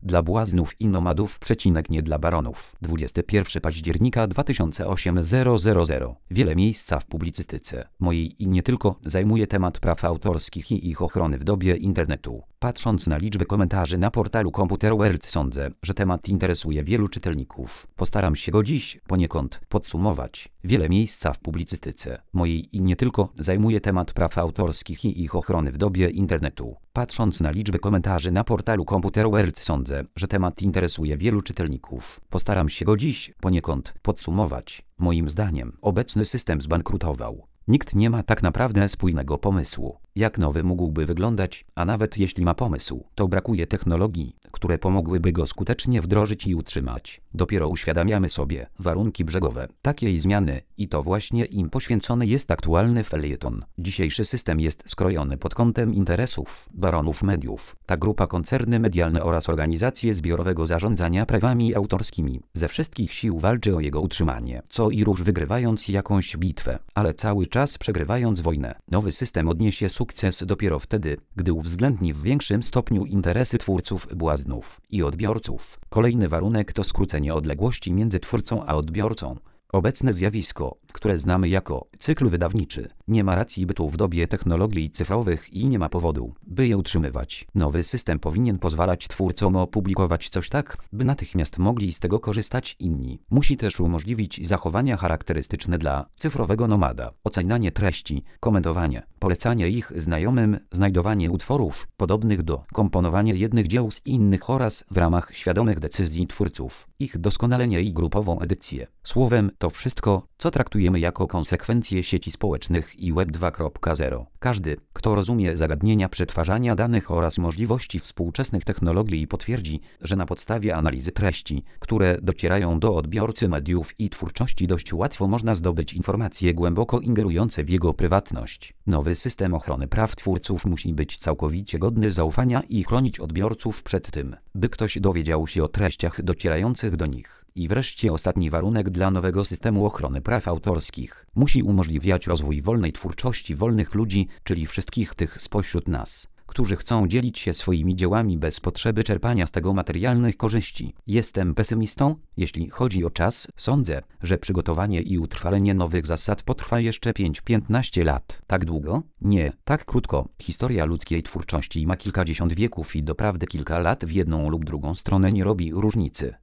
Dla błaznów i nomadów, nie dla baronów. 21 października 2008 000. Wiele miejsca w publicystyce mojej i nie tylko zajmuje temat praw autorskich i ich ochrony w dobie internetu. Patrząc na liczbę komentarzy na portalu Computer World, sądzę, że temat interesuje wielu czytelników. Postaram się go dziś poniekąd podsumować. Wiele miejsca w publicystyce mojej i nie tylko zajmuje temat praw autorskich i ich ochrony w dobie internetu. Patrząc na liczbę komentarzy na portalu Computer World, sądzę, że temat interesuje wielu czytelników. Postaram się go dziś poniekąd podsumować. Moim zdaniem obecny system zbankrutował. Nikt nie ma tak naprawdę spójnego pomysłu, jak nowy mógłby wyglądać, a nawet jeśli ma pomysł, to brakuje technologii, które pomogłyby go skutecznie wdrożyć i utrzymać. Dopiero uświadamiamy sobie warunki brzegowe takiej zmiany i to właśnie im poświęcony jest aktualny felieton. Dzisiejszy system jest skrojony pod kątem interesów baronów mediów. Ta grupa, koncerny medialne oraz organizacje zbiorowego zarządzania prawami autorskimi ze wszystkich sił walczy o jego utrzymanie, co i róż wygrywając jakąś bitwę, ale cały czas przegrywając wojnę. Nowy system odniesie sukces dopiero wtedy, gdy uwzględni w większym stopniu interesy twórców, błaznów i odbiorców. Kolejny warunek to skrócenie odległości między twórcą a odbiorcą. Obecne zjawisko, które znamy jako cykl wydawniczy, nie ma racji bytu w dobie technologii cyfrowych i nie ma powodu, by je utrzymywać. Nowy system powinien pozwalać twórcom opublikować coś tak, by natychmiast mogli z tego korzystać inni. Musi też umożliwić zachowania charakterystyczne dla cyfrowego nomada, ocenianie treści, komentowanie, polecanie ich znajomym, znajdowanie utworów podobnych do komponowania jednych dzieł z innych oraz w ramach świadomych decyzji twórców, ich doskonalenie i grupową edycję. Słowem, to wszystko, co traktujemy jako konsekwencje sieci społecznych i Web 2.0. Każdy, kto rozumie zagadnienia przetwarzania danych oraz możliwości współczesnych technologii, potwierdzi, że na podstawie analizy treści, które docierają do odbiorcy mediów i twórczości, dość łatwo można zdobyć informacje głęboko ingerujące w jego prywatność. Nowy system ochrony praw twórców musi być całkowicie godny zaufania i chronić odbiorców przed tym, by ktoś dowiedział się o treściach docierających do nich. I wreszcie ostatni warunek dla nowego systemu ochrony praw autorskich. Musi umożliwiać rozwój wolnej twórczości wolnych ludzi, czyli wszystkich tych spośród nas, którzy chcą dzielić się swoimi dziełami bez potrzeby czerpania z tego materialnych korzyści. Jestem pesymistą, jeśli chodzi o czas. Sądzę, że przygotowanie i utrwalenie nowych zasad potrwa jeszcze 5-15 lat. Tak długo? Nie, tak krótko. Historia ludzkiej twórczości ma kilkadziesiąt wieków i doprawdy kilka lat w jedną lub drugą stronę nie robi różnicy.